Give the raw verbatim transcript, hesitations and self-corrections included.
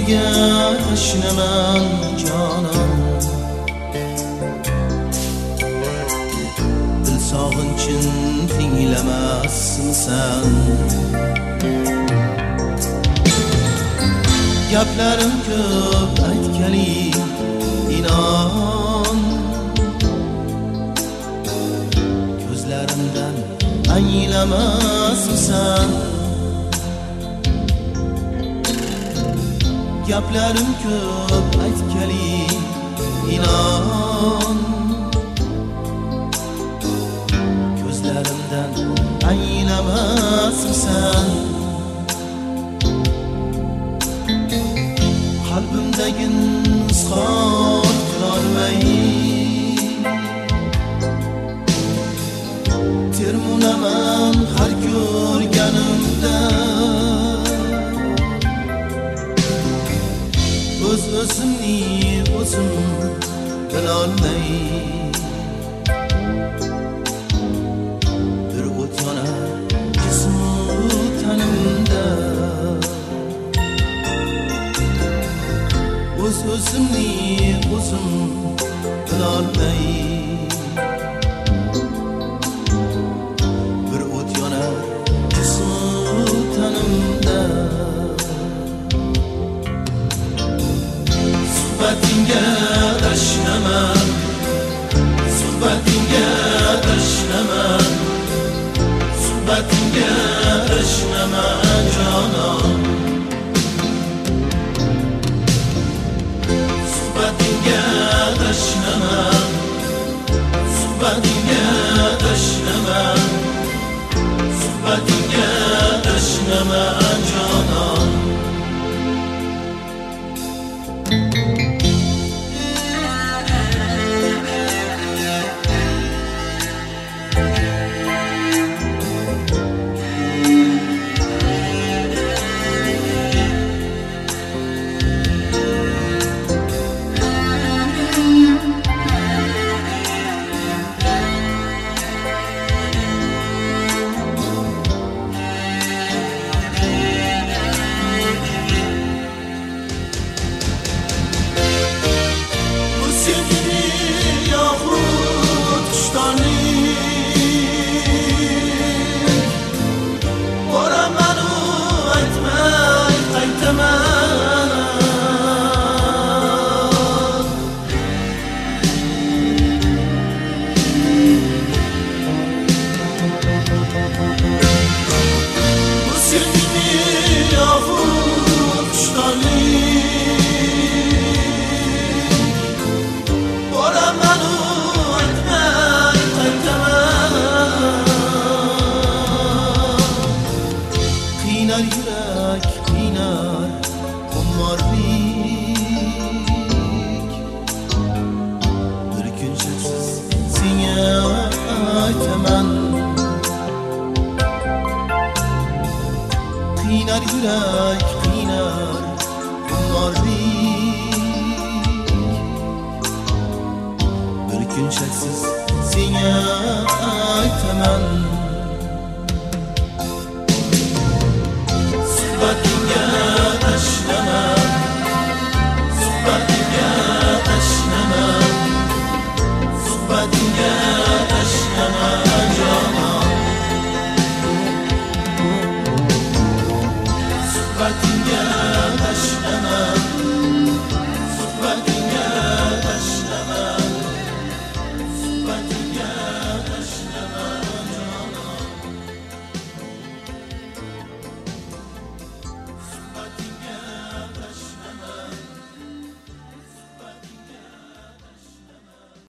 digar tashnaman jonon, dil sog'inchin tinglamasmisan? Gaplarim ko'p aytganing inon, ko'zlarimdan anglamasmisan? Gaplarim ko'p aytganing inon, ko'zlarimdan anglamasmisan? Qalbimdagi izhor qilolmay termunaman har ko'rganimda, o'z o'zimni o'zim bilolmay bir o't yonar jismu tanimda, o'z o'zimni o'zim bilolmay bir o't yonar jismu tanimda. Suhbatingga tashnaman, suhbatingga tashnaman, suhbatingga tashnaman jonon, suhbatingga tashnaman, suhbatingga tashnaman, suhbatingga tashnaman jonon. Yurak qiynar xumorlik, bir kun shaksiz senga aytaman. Qiynar yurak qiynar xumorlik, bir kun shaksiz senga aytaman. But